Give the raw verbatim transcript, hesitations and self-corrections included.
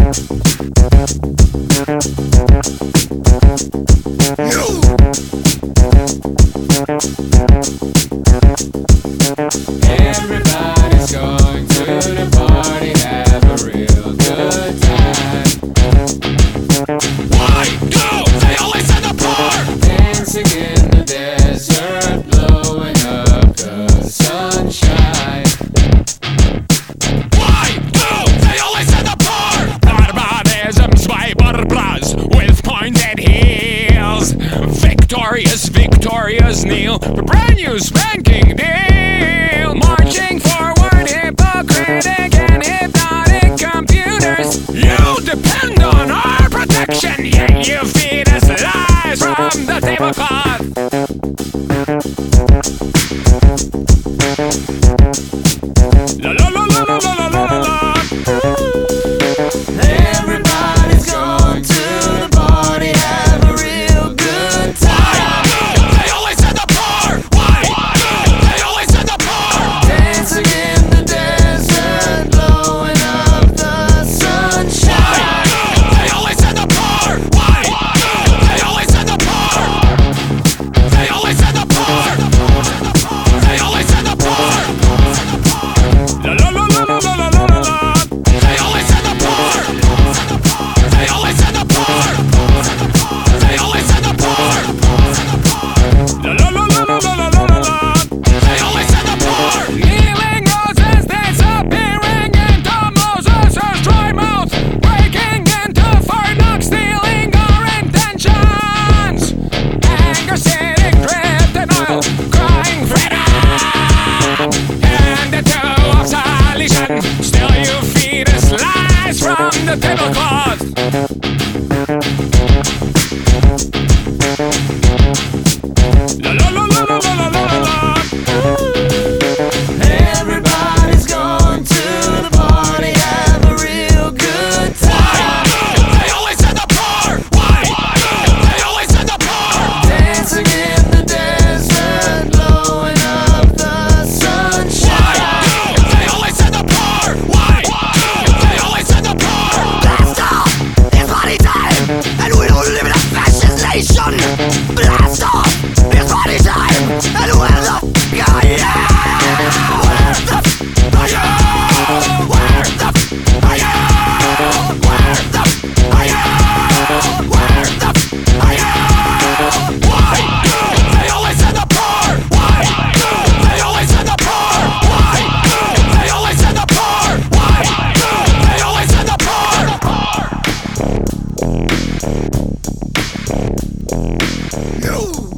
Everybody's going to the party, have a real good time. Why do they always end up poor? Dancing in the desert, blowing up the sunshine. Why do they always end up poor? Barbarism, Zweiberbras with pointed heels. Victorious, victorious kneel for brand new spanking deal. Marching forward, hypocritic and hypnotic computers. You depend on our protection, yet you feed us lies from the tablecloth. La la la la la la la la la. Everybody's going to the party, have a real good time. They always end up poor. Why? They always end up poor. Dancing in the desert, blowing up the sunshine. They always end up poor. Why? They always end up poor. They always end up poor. They always end up poor. La la la la la la la la la. They always end up poor. They always end up poor. They always end up poor. La la la la la la la la la. They always end up poor. Healing Moses disappearing into Moses' dry mouth, breaking into Fort Knox, stealing our intentions. Anger sitting, drifting oil, crying freedom. And the two of solution, still you feed us lies from the tablecloth. La la la la la la la la la. Everybody's going to the party, have a real good time. They always end up poor. Why? They always end up poor. Dancing in the desert, blowing up the sunshine. They always end up poor. Why? They always end up poor. Blast off! It's party time! And we don't live in a fascist nation! Blast off! It's party time! And where the f*** are you? Where the f*** are you? Where the f*** are you? Where the f*** are you? Where the f*** are you? Why? They always end up poor. Why? They always end up poor. Why? They always end up poor. Why? They always end up poor. You!